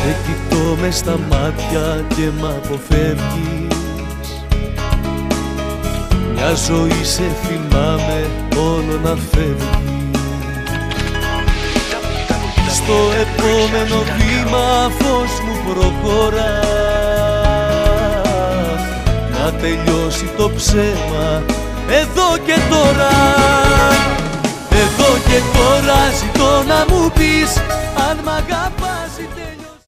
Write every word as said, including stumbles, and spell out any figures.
Σε κοιτώ μες στα μάτια και μ' αποφεύγεις. Μια ζωή σε θυμάμαι όλο να φεύγεις. Στο επόμενο βήμα φως μου προχωρά. Να τελειώσει το ψέμα εδώ και τώρα. Εδώ και τώρα ζητώ να μου πεις αν μ' αγαπάς.